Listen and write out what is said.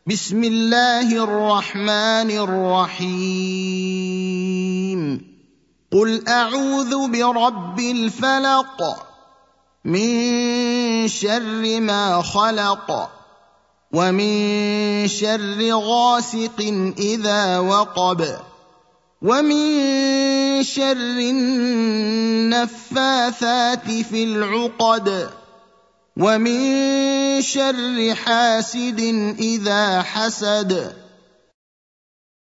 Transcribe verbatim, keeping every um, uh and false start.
بسم الله الرحمن الرحيم قل اعوذ برب الفلق من شر ما خلق ومن شر غاسق اذا وقب ومن شر النفاثات في العقد ومن شر حاسد اذا حسد